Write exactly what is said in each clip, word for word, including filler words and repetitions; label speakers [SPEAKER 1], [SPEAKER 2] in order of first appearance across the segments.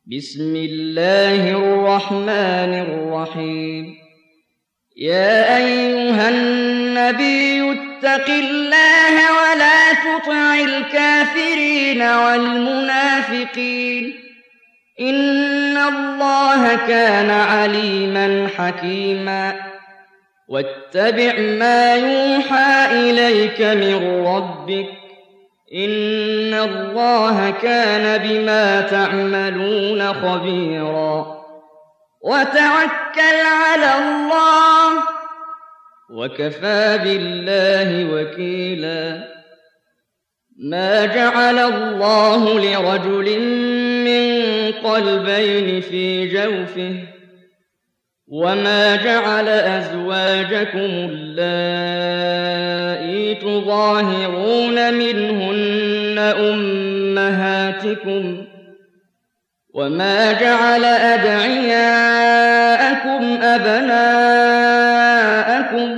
[SPEAKER 1] بسم الله الرحمن الرحيم. يا أيها النبي اتق الله ولا تطع الكافرين والمنافقين إن الله كان عليما حكيما. واتبع ما يوحى إليك من ربك إن الله كان بما تعملون خبيرا. وتوكل على الله وكفى بالله وكيلا. ما جعل الله لرجل من قلبين في جوفه وما جعل أزواجكم اللائي تظاهرون منهن أمهاتكم وما جعل أدعياءكم أبناءكم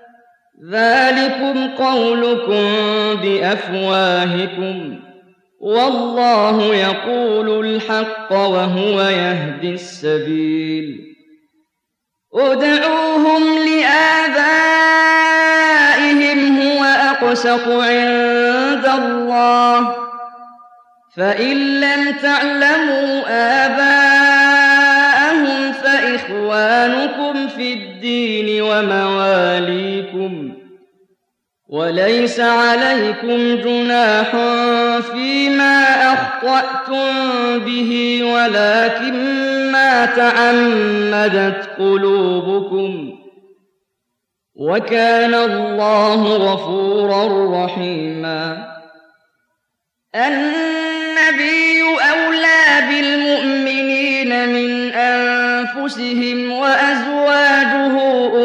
[SPEAKER 1] ذلكم قولكم بأفواهكم والله يقول الحق وهو يهدي السبيل. ادعوهم لآبائهم هو أقسط عند الله فإن لم تعلموا آباءهم فإخوانكم في الدين ومواليكم وليس عليكم جناح فيما أخطأتم به ولكن ما تعمدت قلوبكم وكان الله غفورا رحيما. النبي أولى بالمؤمنين من أنفسهم وأزواجه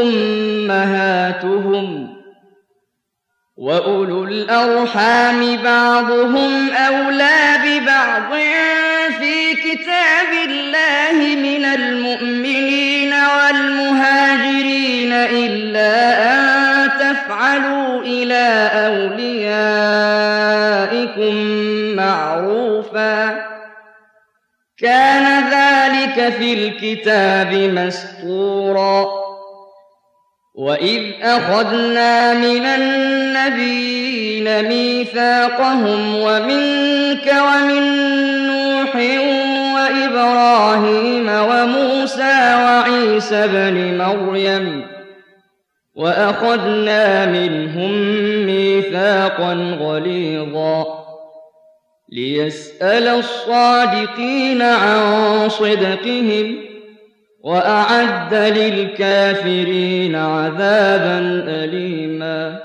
[SPEAKER 1] أمهاتهم وأولو الأرحام بعضهم أولى ببعض في كتاب الله من المؤمنين والمهاجرين إلا أن تفعلوا إلى أوليائكم معروفا كان ذلك في الكتاب مسطورا. وإذ أخذنا من النبيين ميثاقهم ومنك ومن نوح وإبراهيم وموسى وعيسى بن مريم وأخذنا منهم ميثاقا غليظا ليسأل الصادقين عن صدقهم وأعد للكافرين عذابا أليما.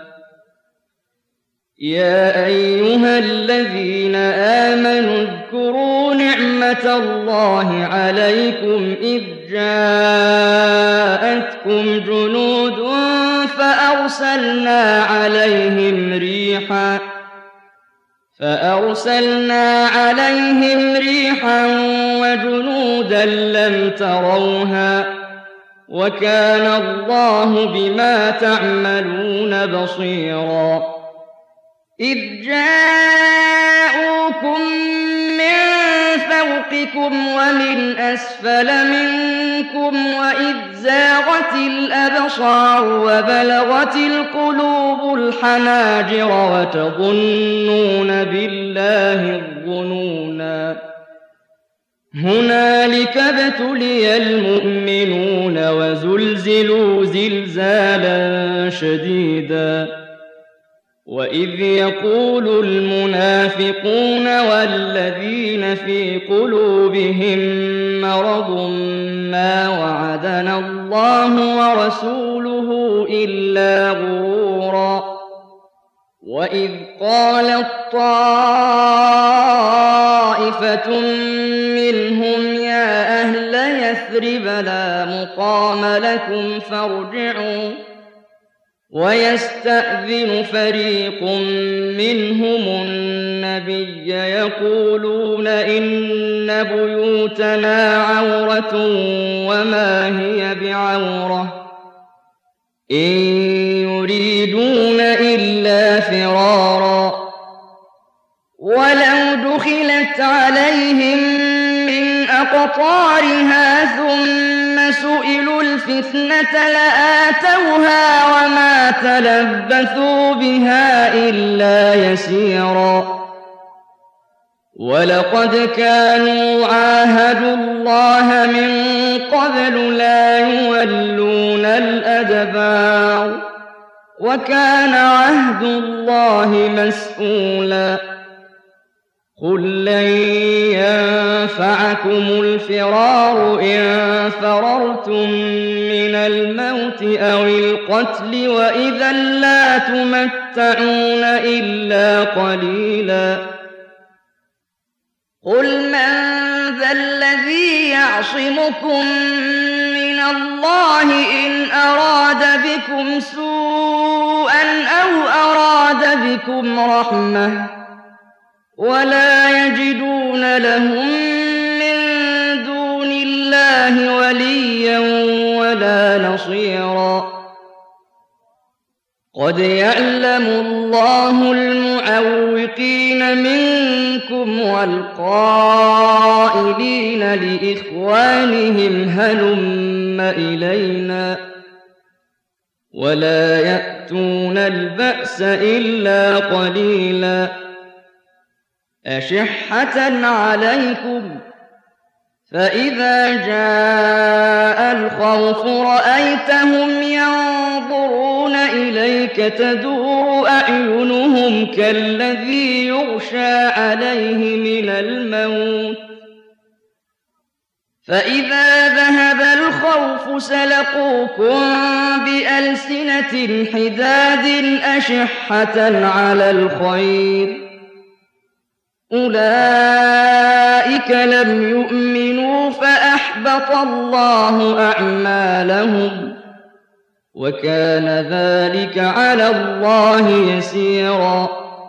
[SPEAKER 1] يا أيها الذين آمنوا اذكروا نعمة الله عليكم إذ جاءتكم جنود فأرسلنا عليهم ريحا فأرسلنا عليهم ريحا وجنودا لم تروها وكان الله بما تعملون بصيرا. إذ جاءوكم من فوقكم ومن أسفل منكم وإذ زاغت الأبصار وبلغت القلوب الحناجر وتظنون بالله الظنونا هنالك ابتلي المؤمنون وزلزلوا زلزالا شديدا. وإذ يقول المنافقون والذين في قلوبهم مرض ما وعدنا الله ورسوله إلا غرورا. وإذ قالت طائفة منهم يا أهل يثرب لا مقام لكم فارجعوا ويستأذن فريق منهم النبي يقولون إن بيوتنا عورة وما هي بعورة إن يريدون إلا فرارا ولو دخلت عليهم من قطارها ثم سئلوا الفتنة لآتوها وما تلبثوا بها إلا يسيرا ولقد كانوا عاهدوا الله من قبل لا يولون الأدبار وكان عهد الله مسؤولا قل لن ينفعكم الفرار إن فررتم من الموت أو القتل وإذا لا تمتعون إلا قليلا قل من ذا الذي يعصمكم من الله إن أراد بكم سوءا أو أراد بكم رحمة ولا يجدون لهم من دون الله وليا ولا نصيرا قد يعلم الله المعوقين منكم والقائلين لإخوانهم هلم إلينا ولا يأتون البأس إلا قليلا أشحة عليكم فإذا جاء الخوف رأيتهم ينظرون إليك تدور أعينهم كالذي يغشى عليه من الموت فإذا ذهب الخوف سلقوكم بألسنة حداد أشحة على الخير أولئك لم يؤمنوا فأحبط الله أعمالهم وكان ذلك على الله يسيرا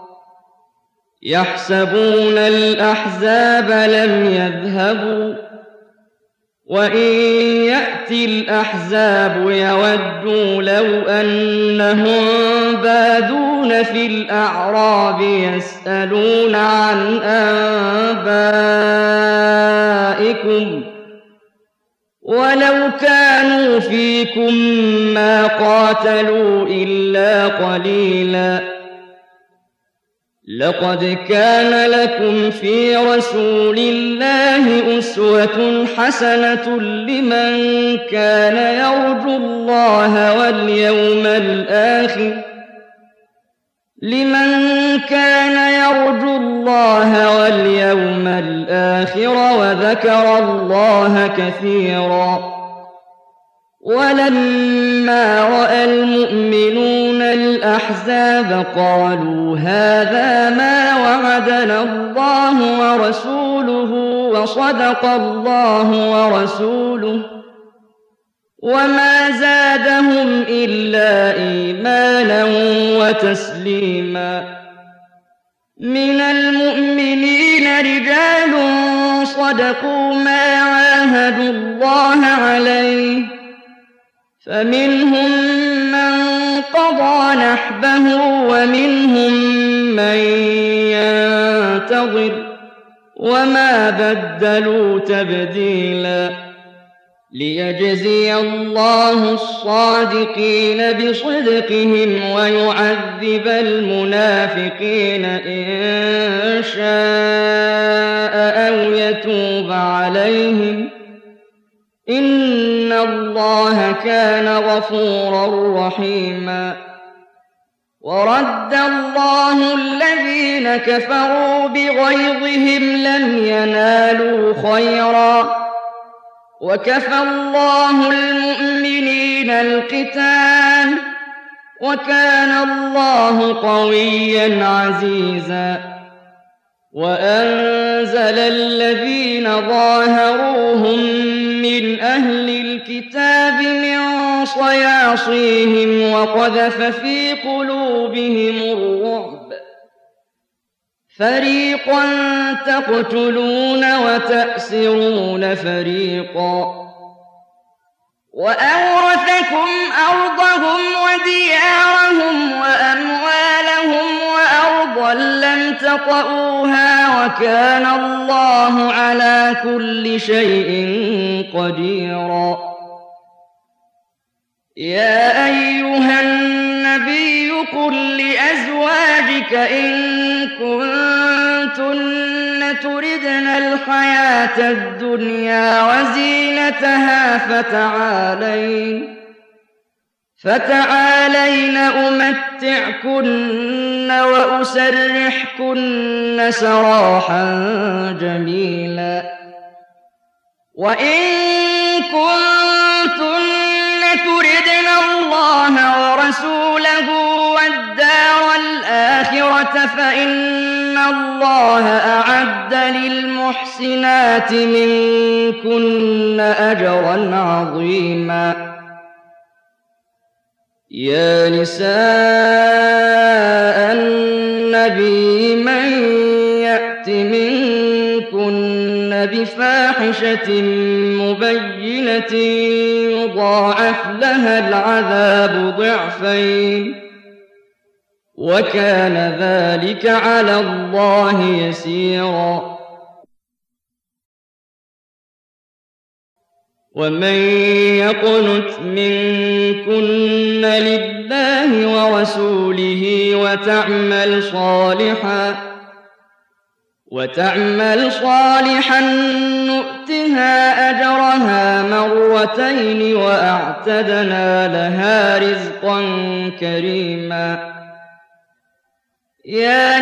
[SPEAKER 1] يحسبون الأحزاب لم يذهبوا وإن يأتي الأحزاب يودوا لو أنهم بادون في الأعراب يسألون عن أنبائكم ولو كانوا فيكم ما قاتلوا إلا قليلا لقد كان لكم في رسول الله أسوة حسنة لمن كان يرجو الله واليوم الآخر لمن كان يرجو الله واليوم الآخر وذكر الله كثيرا ولما رأى المؤمنون الأحزاب قالوا هذا ما وعدنا الله ورسوله وصدق الله ورسوله وما زادهم إلا إيمانا وتسليما من المؤمنين رجال صدقوا ما عاهدوا الله عليه فمنهم من قضى نحبه ومنهم من ينتظر وما بدلوا تبديلا ليجزي الله الصادقين بصدقهم ويعذب المنافقين إن شاء أو يتوب عليهم إن الله كان غفورا رحيما ورد الله الذين كفروا بغيظهم لم ينالوا خيرا وكفى الله المؤمنين القتال وكان الله قويا عزيزا وأنزل الذين ظاهروهم من أهل الكتاب من صياصيهم وقذف في قلوبهم الرعب فريقا تقتلون وتأسرون فريقا وأورثكم أرضهم وديارهم وأموالهم وأرضا لم تطئوها وكان الله على كل شيء قديرا. يا أيها النبي قل لأزواجك إن كنتن تردن الحياة الدنيا وزينتها فتعالين فتعالين أمتعكن وأسرحكن سراحا جميلا. وإن كنتن تردن الله ورسوله والدار الآخرة فإن الله أعد للمحسنات منكن أجرا عظيما. يا نساء النبي من يأت منكن بفاحشة مبينة يضاعف لها العذاب ضعفين وكان ذلك على الله يسيرا. ومن يقنت منكن لله ورسوله وتعمل صالحا وتعمل صالحا نؤتها أجرها مرتين وأعتدنا لها رزقا كريما. يا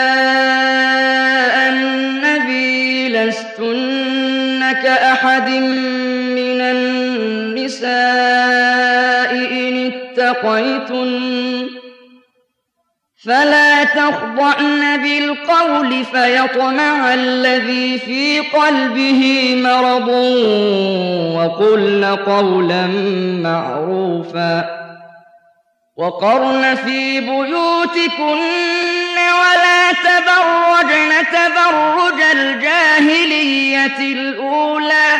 [SPEAKER 1] نساء النبي لستن كأحد من النساء إن اتقيتن فلا تخضعن بالقول فيطمع الذي في قلبه مرض وقلن قولا معروفا. وقرن في بيوتكن ولا تبرجن تبرج الجاهلية الأولى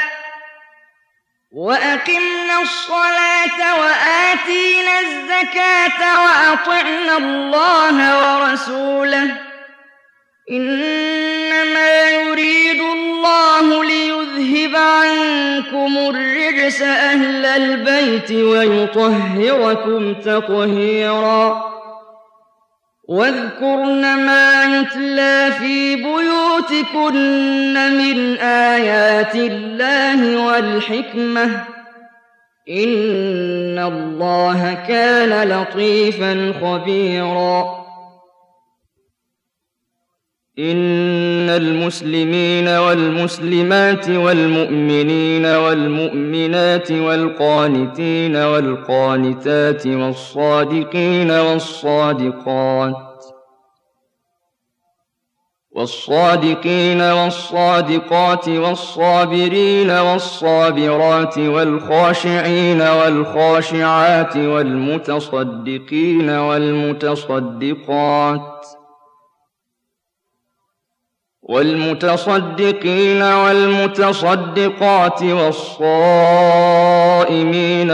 [SPEAKER 1] وأقمنا الصلاة وآتينا الزكاة وأطعنا الله ورسوله إنما يريد الله ليذهب عنكم الرجس أهل البيت ويطهركم تطهيرا. واذكرن ما يتلى في بيوتكن من آيات الله والحكمة إن الله كان لطيفا خبيرا. إن المسلمين والمسلمات والمؤمنين والمؤمنات والقانتين والقانتات والصادقين والصادقات والصادقين والصادقات والصابرين والصابرات والخاشعين والخاشعات والمتصدقين والمتصدقات والمتصدقين والمتصدقات والصائمين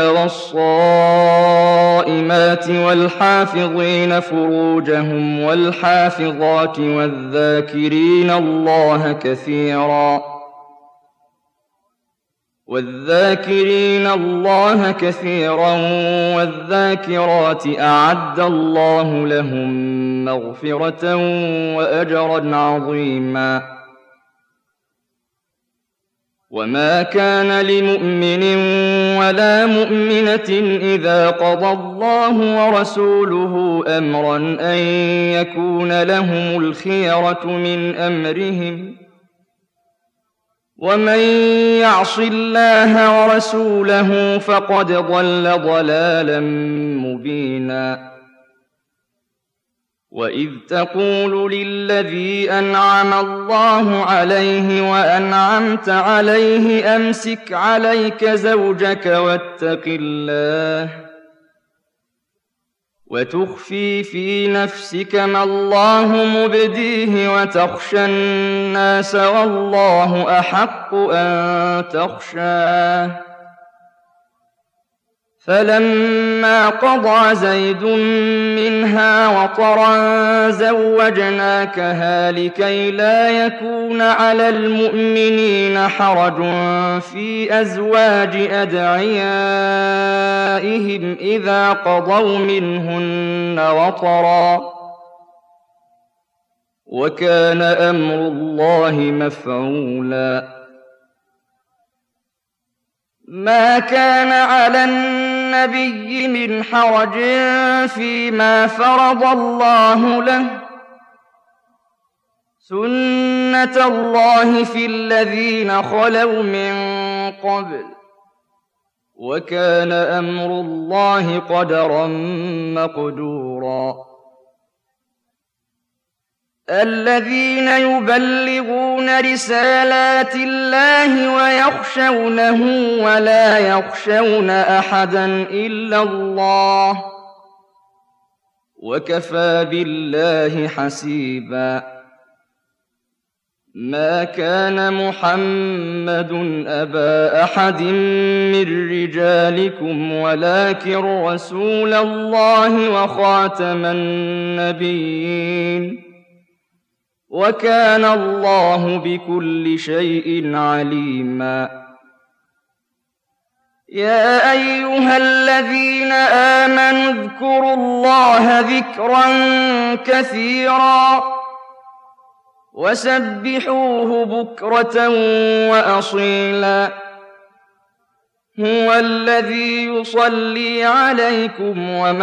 [SPEAKER 1] والصائمات والحافظين فروجهم والحافظات والذاكرين الله كثيرا والذاكرين الله كثيرا والذاكرات أعد الله لهم مغفرة وأجرا عظيما. وما كان لمؤمن ولا مؤمنة إذا قضى الله ورسوله أمرا أن يكون لهم الخيرة من أمرهم ومن يعص الله ورسوله فقد ضل ضلالا مبينا. وإذ تقول للذي أنعم الله عليه وأنعمت عليه أمسك عليك زوجك واتق الله وتخفي في نفسك ما الله مبديه وتخشى الناس والله أحق أن تخشاه فلما قضى زيد منها وطرا زوجناكها لكي لا يكون على المؤمنين حرج في أزواج أدعيائهم إذا قضوا منهن وطرا وكان أمر الله مفعولا ما كان على النبي من حرج فيما فرض الله له سنة الله في الذين خلوا من قبل وكان أمر الله قدرا مقدورا الذين يبلغون رسالات الله ويخشونه ولا يخشون أحدا إلا الله وكفى بالله حسيبا ما كان محمد أبا أحد من رجالكم ولكن رسول الله وخاتم النبيين وكان الله بكل شيء عليما يا أيها الذين آمنوا اذكروا الله ذكرا كثيرا وسبحوه بكرة وأصيلا هو الذي يصلي عليكم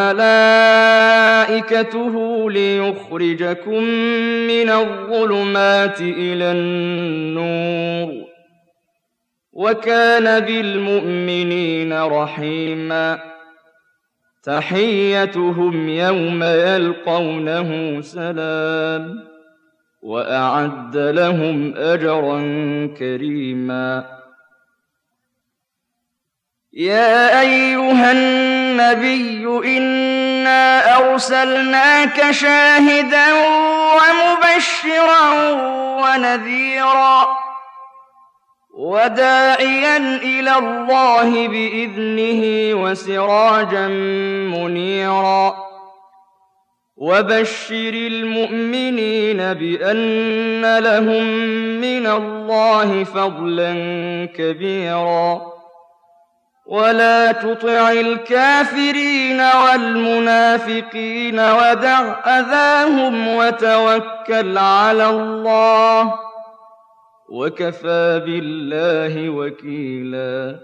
[SPEAKER 1] وملائكته ليخرجكم من الظلمات إلى النور وكان بالمؤمنين رحيما تحيتهم يوم يلقونه سلام وأعد لهم أجرا كريما يا أيها النبي إنا أرسلناك شاهدا ومبشرا ونذيرا وداعيا إلى الله بإذنه وسراجا منيرا وبشر المؤمنين بأن لهم من الله فضلا كبيرا ولا تطع الكافرين والمنافقين ودع أذاهم وتوكل على الله وكفى بالله وكيلا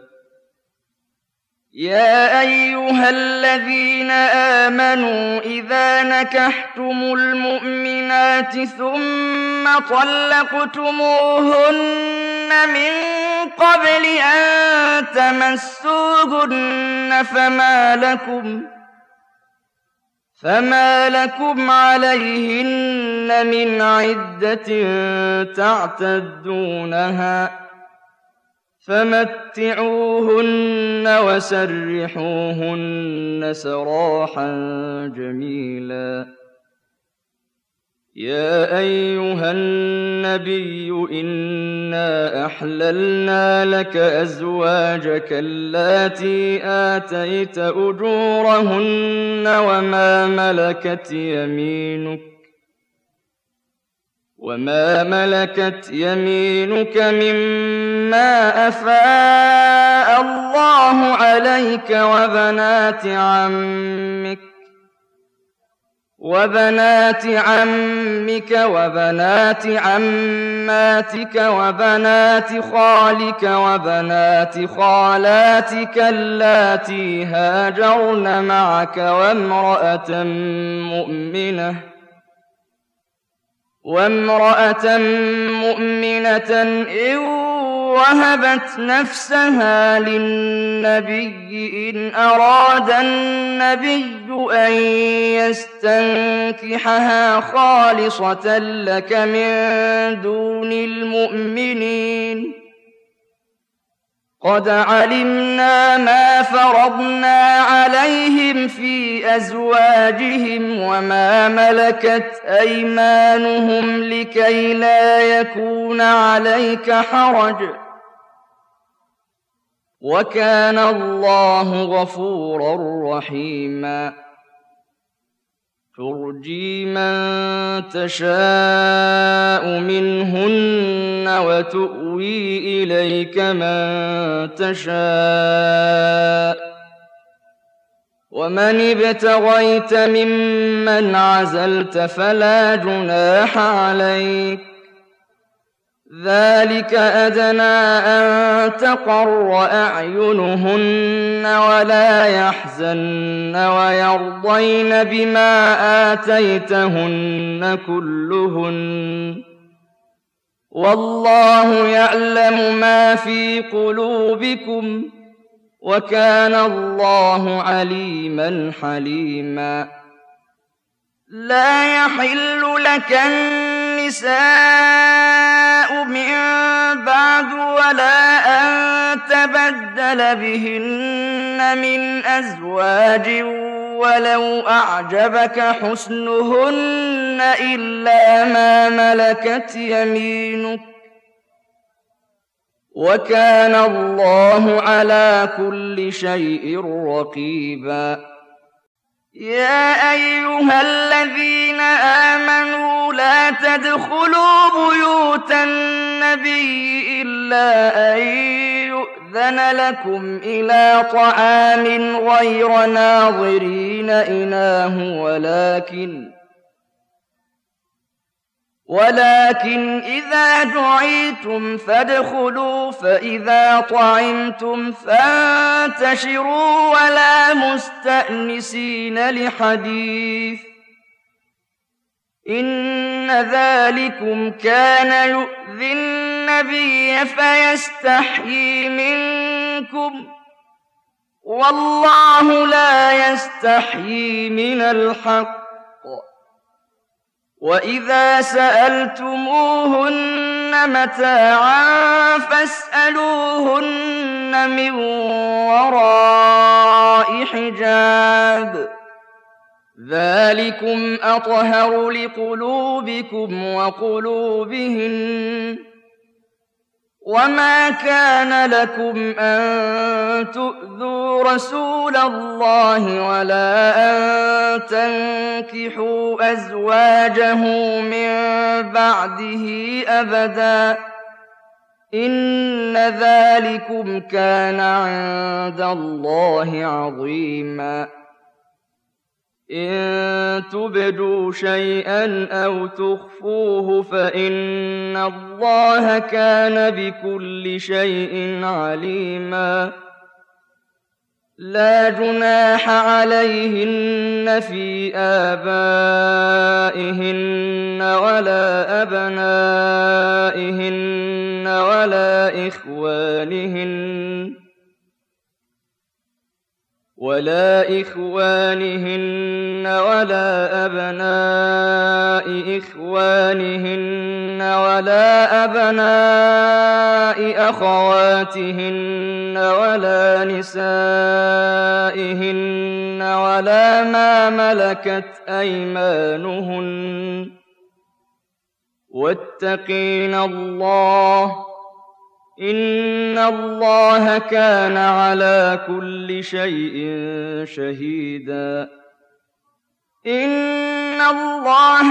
[SPEAKER 1] يا أيها الذين آمنوا إذا نكحتم المؤمنات ثم طلقتموهن من قبل أن تمسوهن فما لكم فما لكم عليهن من عدة تعتدونها فمتعوهن وسرحوهن سراحا جميلا يا أيها النبي إنا أحللنا لك أزواجك اللاتي آتيت أجورهن وما ملكت يمينك وما ملكت يمينك مما أفاء الله عليك وبنات عمك وبنات عمك وبنات عماتك وبنات خالك وبنات خالاتك اللاتي هاجرن معك وامرأة مؤمنة وامرأة مؤمنة إن وهبت نفسها للنبي إن أراد النبي أن يستنكحها خالصة لك من دون المؤمنين قد علمنا ما فرضنا عليهم في أزواجهم وما ملكت أيمانهم لكي لا يكون عليك حرج وكان الله غفورا رحيما ترجي من تشاء منهن وتؤوي إليك من تشاء ومن ابتغيت ممن عزلت فلا جناح عليك ذلك أدنى أن تقر أعينهن ولا يحزن ويرضين بما آتيتهن كلهن والله يعلم ما في قلوبكم وكان الله عليما حليما لا يحل لك النساء من بعد ولا أن تبدل بهن من أزواج ولو أعجبك حسنهن إلا ما ملكت يمينك وكان الله على كل شيء رقيبا يا أيها الذين آمنوا لا تدخلوا بيوت النبي إلا أن يؤذن لكم إلى طعام غير ناظرين إناه ولكن ولكن إذا دعيتم فادخلوا فإذا طعمتم فانتشروا ولا مستأنسين لحديث إن ذلكم كان يؤذي النبي فيستحيي منكم والله لا يستحيي من الحق وإذا سألتموهن متاعا فاسألوهن من وراء حجاب ذلكم أطهر لقلوبكم وقلوبهن وما كان لكم أن تؤذوا رسول الله ولا أن تنكحوا أزواجه من بعده أبدا إن ذلكم كان عند الله عظيما إن تبدوا شيئا أو تخفوه فإن الله كان بكل شيء عليما لا جناح عليهن في آبائهن ولا أبنائهن ولا إخوانهن ولا إخوانهن ولا أبناء إخوانهن ولا أبناء أخواتهن ولا نسائهن ولا ما ملكت أيمانهن واتقين الله إن الله كان على كل شيء شهيدا إن الله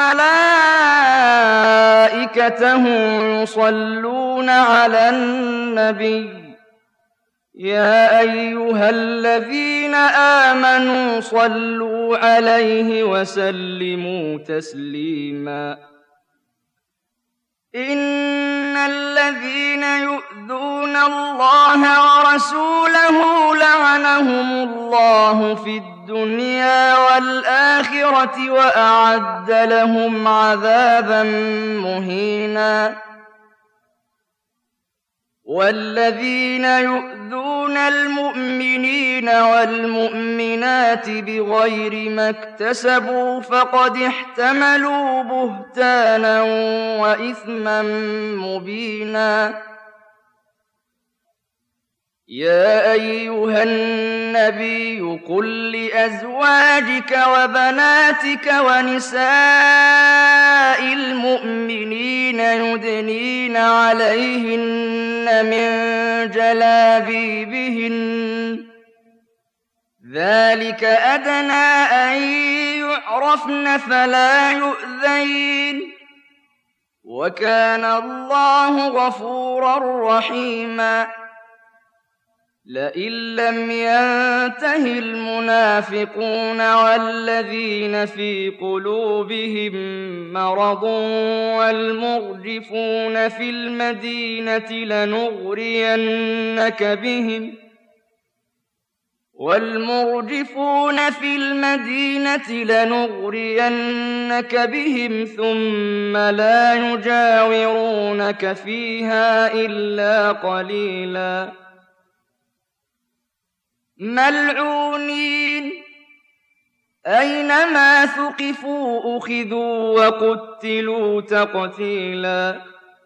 [SPEAKER 1] وملائكته يصلون على النبي يا أيها الذين آمنوا صلوا عليه وسلموا تسليما إن الذين يؤذون الله ورسوله لعنهم الله في الدنيا والآخرة وأعد لهم عذابا مهينا والذين يؤذون المؤمنين والمؤمنات بغير ما اكتسبوا فقد احتملوا بهتانا وإثما مبينا يا أيها النبي قل لأزواجك وبناتك ونساء المؤمنين يدنين عليهن من جلابيبهن ذلك أدنى أن يعرفن فلا يؤذين وكان الله غفورا رحيما لئن لم ينته المنافقون والذين في قلوبهم مرض والمرجفون في المدينة لنغرينك بهم والمرجفون في المدينة لنغرينك بهم ثم لا يجاورونك فيها إلا قليلا ملعونين أينما ثقفوا أخذوا وقتلوا تقتيلا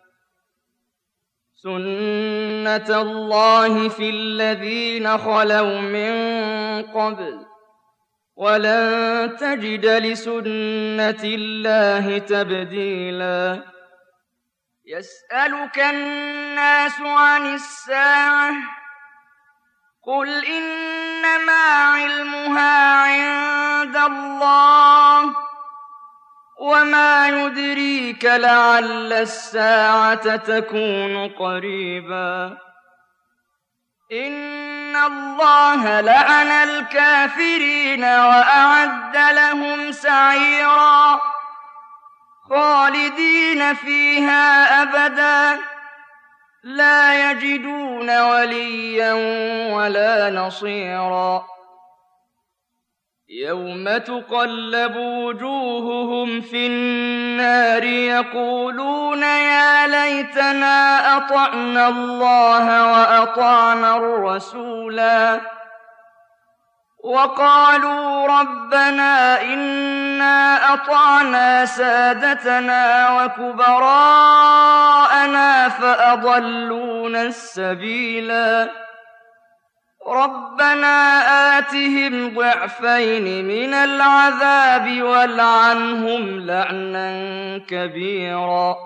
[SPEAKER 1] سنة الله في الذين خلوا من قبل ولن تجد لسنة الله تبديلا يسألك الناس عن الساعة قل إنما علمها عند الله وما يدريك لعل الساعة تكون قريبا إن الله لعن الكافرين وأعد لهم سعيرا خالدين فيها أبدا لا يجدون وليا ولا نصيرا يوم تقلب وجوههم في النار يقولون يا ليتنا أطعنا الله وأطعنا الرسولا وقالوا ربنا إنا أطعنا سادتنا وكبراءنا فأضلونا السبيلا ربنا آتهم ضعفين من العذاب والعنهم لعنا كبيرا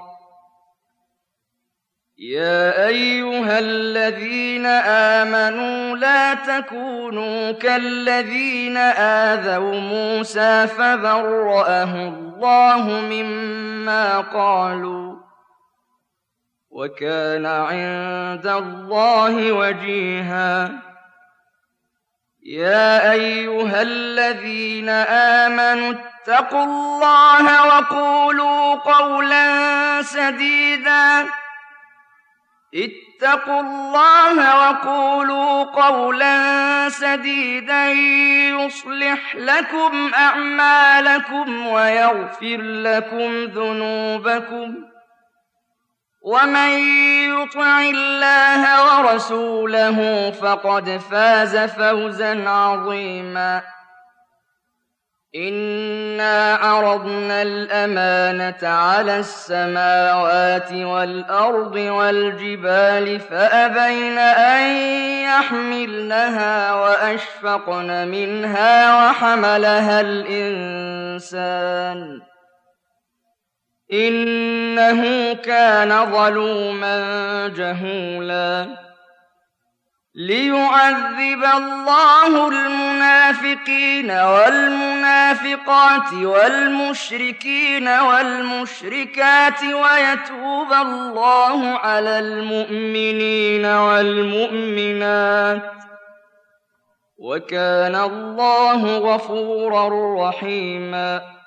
[SPEAKER 1] يا أيها الذين آمنوا لا تكونوا كالذين آذوا موسى فبرأه الله مما قالوا وكان عند الله وجيها يا أيها الذين آمنوا اتقوا الله وقولوا قولا سديدا اتقوا الله وقولوا قولا سديدا يصلح لكم أعمالكم ويغفر لكم ذنوبكم ومن يطع الله ورسوله فقد فاز فوزا عظيما إنا عرضنا الأمانة على السماوات والأرض والجبال فأبين أن يحملنها وأشفقن منها وحملها الإنسان إنه كان ظلوما جهولا ليعذب الله المنافقين والمنافقات والمشركين والمشركات ويتوب الله على المؤمنين والمؤمنات وكان الله غفورا رحيما